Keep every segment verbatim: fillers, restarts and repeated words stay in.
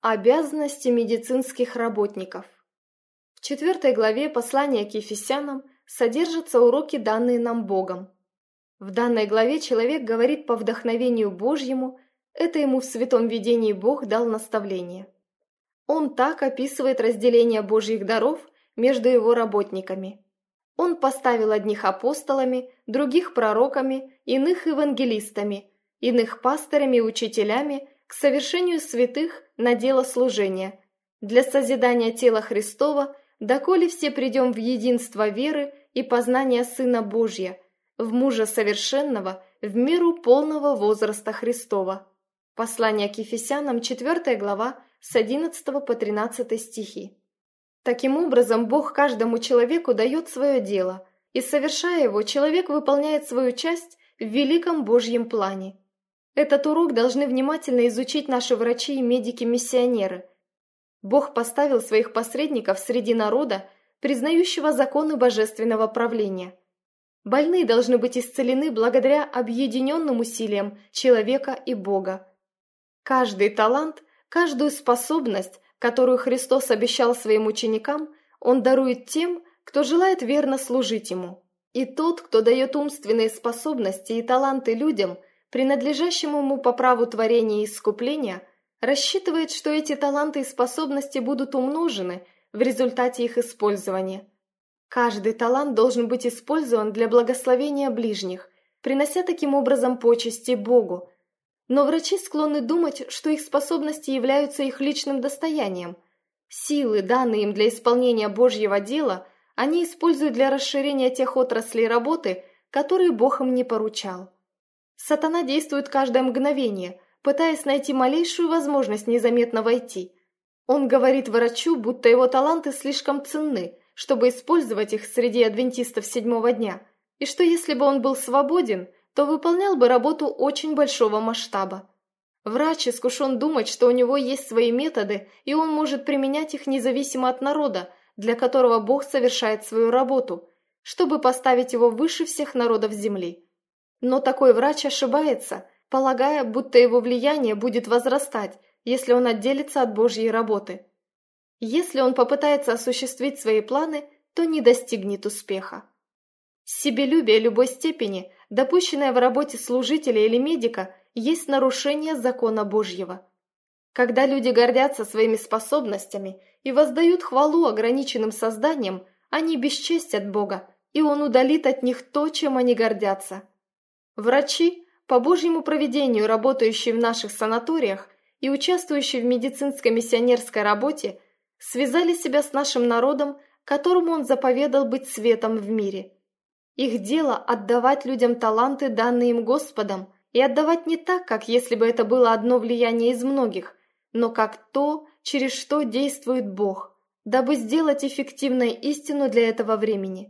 Обязанности медицинских работников. В четвертой главе послания к Ефесянам содержатся уроки, данные нам Богом. В данной главе человек говорит по вдохновению Божьему, это ему в святом видении Бог дал наставление. Он так описывает разделение Божьих даров между его работниками. Он поставил одних апостолами, других пророками, иных евангелистами, иных пастырями и учителями к совершению святых на дело служения, для созидания тела Христова, доколе все придем в единство веры и познания Сына Божия, в мужа совершенного, в меру полного возраста Христова. Послание к Ефесянам, четвёртая глава, с одиннадцатого по тринадцатый стихи. Таким образом, Бог каждому человеку дает свое дело, и, совершая его, человек выполняет свою часть в великом Божьем плане. Этот урок должны внимательно изучить наши врачи и медики-миссионеры. Бог поставил своих посредников среди народа, признающего законы божественного правления. Больные должны быть исцелены благодаря объединенным усилиям человека и Бога. Каждый талант, каждую способность, которую Христос обещал своим ученикам, Он дарует тем, кто желает верно служить Ему. И тот, кто дает умственные способности и таланты людям, принадлежащим ему по праву творения и искупления, рассчитывает, что эти таланты и способности будут умножены в результате их использования. Каждый талант должен быть использован для благословения ближних, принося таким образом почести Богу. Но врачи склонны думать, что их способности являются их личным достоянием. Силы, данные им для исполнения Божьего дела, они используют для расширения тех отраслей работы, которые Бог им не поручал. Сатана действует каждое мгновение, пытаясь найти малейшую возможность незаметно войти. Он говорит врачу, будто его таланты слишком ценны, чтобы использовать их среди адвентистов седьмого дня, и что если бы он был свободен, то выполнял бы работу очень большого масштаба. Врач искушен думать, что у него есть свои методы, и он может применять их независимо от народа, для которого Бог совершает свою работу, чтобы поставить его выше всех народов земли. Но такой врач ошибается, полагая, будто его влияние будет возрастать, если он отделится от Божьей работы. Если он попытается осуществить свои планы, то не достигнет успеха. Себелюбие любой степени, допущенное в работе служителя или медика, есть нарушение закона Божьего. Когда люди гордятся своими способностями и воздают хвалу ограниченным созданиям, они бесчестят Бога, и Он удалит от них то, чем они гордятся. Врачи, по Божьему провидению работающие в наших санаториях и участвующие в медицинской миссионерской работе, связали себя с нашим народом, которому Он заповедал быть светом в мире. Их дело – отдавать людям таланты, данные им Господом, и отдавать не так, как если бы это было одно влияние из многих, но как то, через что действует Бог, дабы сделать эффективной истину для этого времени.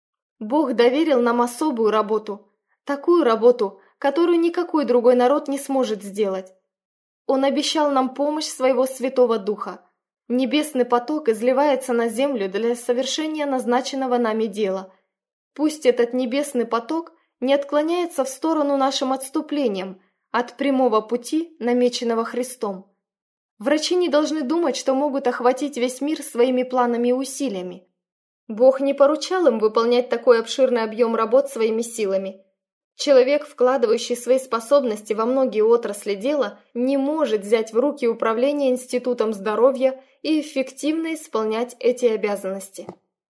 Бог доверил нам особую работу, такую работу, которую никакой другой народ не сможет сделать. Он обещал нам помощь своего Святого Духа. Небесный поток изливается на землю для совершения назначенного нами дела. Пусть этот небесный поток не отклоняется в сторону нашим отступлением от прямого пути, намеченного Христом. Врачи не должны думать, что могут охватить весь мир своими планами и усилиями. Бог не поручал им выполнять такой обширный объем работ своими силами. Человек, вкладывающий свои способности во многие отрасли дела, не может взять в руки управление институтом здоровья и эффективно исполнять эти обязанности.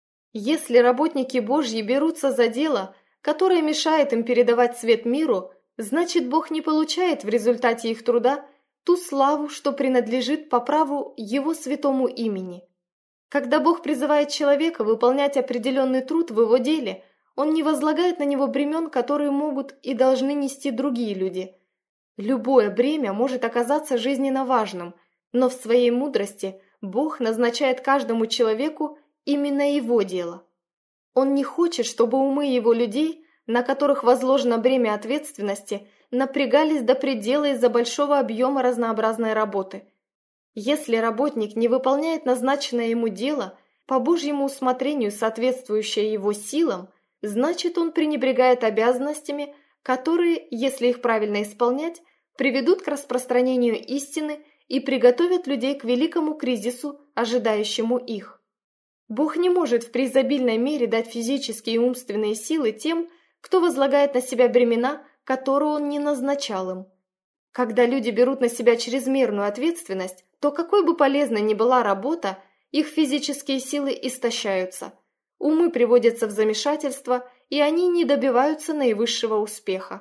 Если работники Божьи берутся за дело, которое мешает им передавать свет миру, значит, Бог не получает в результате их труда ту славу, что принадлежит по праву Его святому имени. Когда Бог призывает человека выполнять определенный труд в его деле, Он не возлагает на него бремен, которые могут и должны нести другие люди. Любое бремя может оказаться жизненно важным, но в своей мудрости Бог назначает каждому человеку именно его дело. Он не хочет, чтобы умы его людей, на которых возложено бремя ответственности, напрягались до предела из-за большого объема разнообразной работы. Если работник не выполняет назначенное ему дело, по Божьему усмотрению соответствующее его силам, значит, он пренебрегает обязанностями, которые, если их правильно исполнять, приведут к распространению истины и приготовят людей к великому кризису, ожидающему их. Бог не может в преизобильной мере дать физические и умственные силы тем, кто возлагает на себя бремена, которые Он не назначал им. Когда люди берут на себя чрезмерную ответственность, то какой бы полезной ни была работа, их физические силы истощаются, умы приводятся в замешательство, и они не добиваются наивысшего успеха.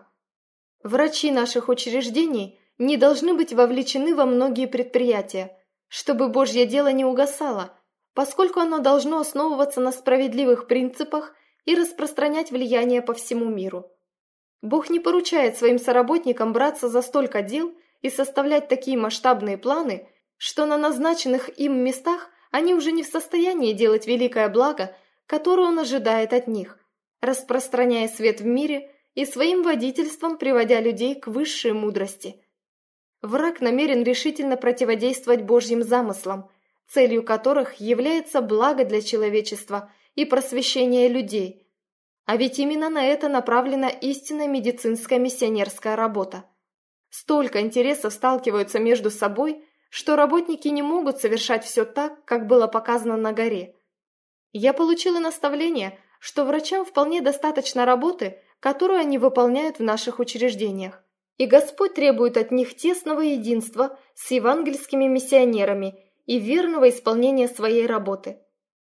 Врачи наших учреждений не должны быть вовлечены во многие предприятия, чтобы Божье дело не угасало, поскольку оно должно основываться на справедливых принципах и распространять влияние по всему миру. Бог не поручает своим соработникам браться за столько дел и составлять такие масштабные планы, что на назначенных им местах они уже не в состоянии делать великое благо, которое Он ожидает от них, распространяя свет в мире и своим водительством приводя людей к высшей мудрости. Враг намерен решительно противодействовать Божьим замыслам, целью которых является благо для человечества и просвещение людей. А ведь именно на это направлена истинная медицинская миссионерская работа. Столько интересов сталкиваются между собой, что работники не могут совершать все так, как было показано на горе. Я получила наставление, что врачам вполне достаточно работы, которую они выполняют в наших учреждениях. И Господь требует от них тесного единства с евангельскими миссионерами и верного исполнения своей работы.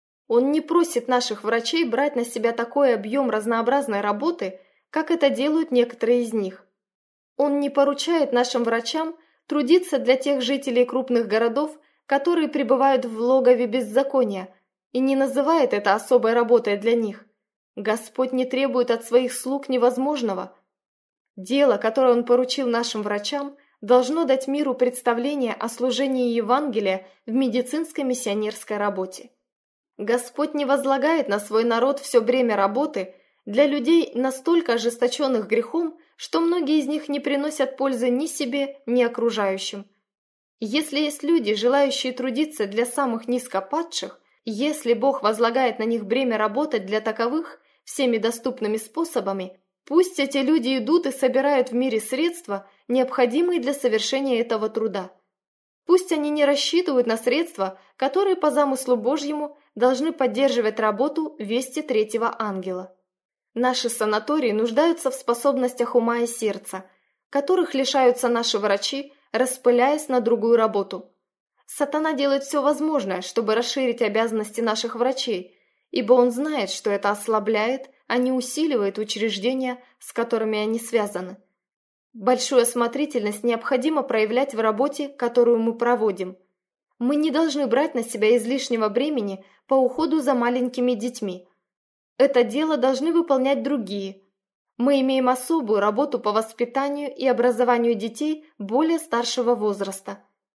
Он не просит наших врачей брать на себя такой объем разнообразной работы, как это делают некоторые из них. Он не поручает нашим врачам трудиться для тех жителей крупных городов, которые пребывают в логове беззакония, и не называет это особой работой для них. Господь не требует от своих слуг невозможного. Дело, которое Он поручил нашим врачам, должно дать миру представление о служении Евангелия в медицинской миссионерской работе. Господь не возлагает на свой народ все бремя работы для людей, настолько ожесточенных грехом, что многие из них не приносят пользы ни себе, ни окружающим. Если есть люди, желающие трудиться для самых низкопадших, если Бог возлагает на них бремя работать для таковых всеми доступными способами, пусть эти люди идут и собирают в мире средства, необходимые для совершения этого труда. Пусть они не рассчитывают на средства, которые по замыслу Божьему должны поддерживать работу вести третьего ангела. Наши санатории нуждаются в способностях ума и сердца, которых лишаются наши врачи, распыляясь на другую работу. Сатана делает все возможное, чтобы расширить обязанности наших врачей, ибо он знает, что это ослабляет, а не усиливает учреждения, с которыми они связаны. Большую осмотрительность необходимо проявлять в работе, которую мы проводим. Мы не должны брать на себя излишнего бремени по уходу за маленькими детьми. Это дело должны выполнять другие. Мы имеем особую работу по воспитанию и образованию детей более старшего возраста.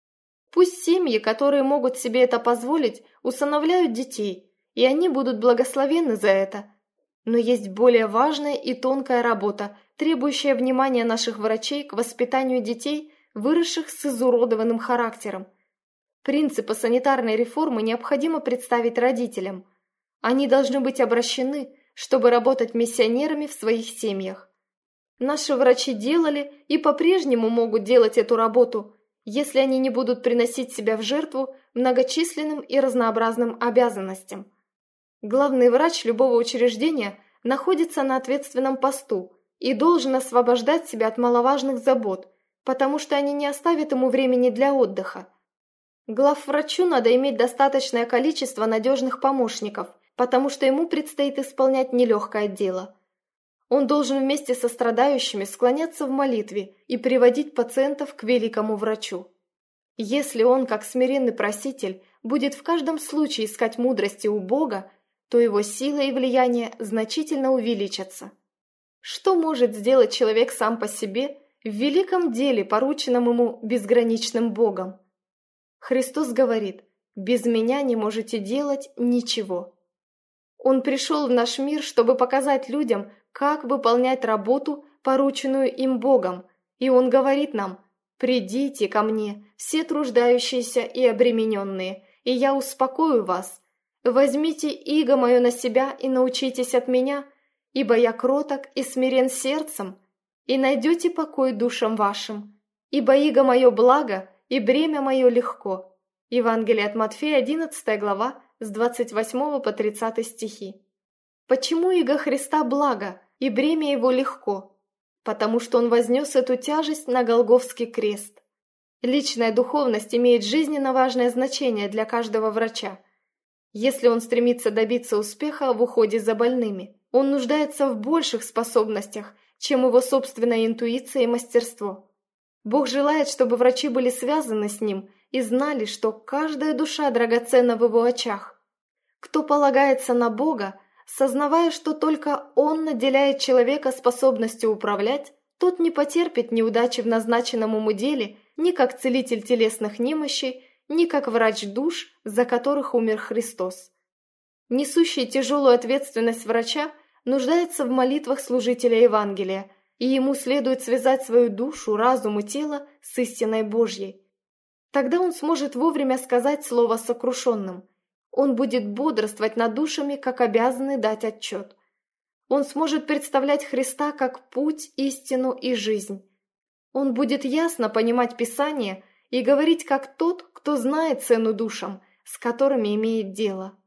Пусть семьи, которые могут себе это позволить, усыновляют детей, и они будут благословенны за это. Но есть более важная и тонкая работа, требующая внимания наших врачей к воспитанию детей, выросших с изуродованным характером. Принципы санитарной реформы необходимо представить родителям. Они должны быть обращены, чтобы работать миссионерами в своих семьях. Наши врачи делали и по-прежнему могут делать эту работу, если они не будут приносить себя в жертву многочисленным и разнообразным обязанностям. Главный врач любого учреждения находится на ответственном посту и должен освобождать себя от маловажных забот, потому что они не оставят ему времени для отдыха. Главврачу надо иметь достаточное количество надежных помощников, потому что ему предстоит исполнять нелегкое дело. Он должен вместе со страдающими склоняться в молитве и приводить пациентов к великому врачу. Если он, как смиренный проситель, будет в каждом случае искать мудрости у Бога, то его сила и влияние значительно увеличатся. Что может сделать человек сам по себе в великом деле, порученном ему безграничным Богом? Христос говорит: «Без меня не можете делать ничего». Он пришел в наш мир, чтобы показать людям, как выполнять работу, порученную им Богом, и Он говорит нам: «Придите ко мне, все труждающиеся и обремененные, и я успокою вас. Возьмите иго мое на себя и научитесь от меня, ибо я кроток и смирен сердцем, и найдете покой душам вашим, ибо иго мое благо, и бремя мое легко». Евангелие от Матфея, одиннадцатая глава, с двадцать восьмого по тридцатый стихи. Почему иго Христа благо, и бремя его легко? Потому что он вознес эту тяжесть на Голгофский крест. Личная духовность имеет жизненно важное значение для каждого врача. Если он стремится добиться успеха в уходе за больными, он нуждается в больших способностях, чем его собственная интуиция и мастерство. Бог желает, чтобы врачи были связаны с ним и знали, что каждая душа драгоценна в его очах. Кто полагается на Бога, сознавая, что только Он наделяет человека способностью управлять, тот не потерпит неудачи в назначенном ему деле ни как целитель телесных немощей, ни как врач душ, за которых умер Христос. Несущий тяжелую ответственность врача нуждается в молитвах служителя Евангелия, и ему следует связать свою душу, разум и тело с истиной Божьей. Тогда он сможет вовремя сказать слово сокрушенным. Он будет бодрствовать над душами, как обязанный дать отчет. Он сможет представлять Христа как путь, истину и жизнь. Он будет ясно понимать Писание и говорить как тот, кто знает цену душам, с которыми имеет дело.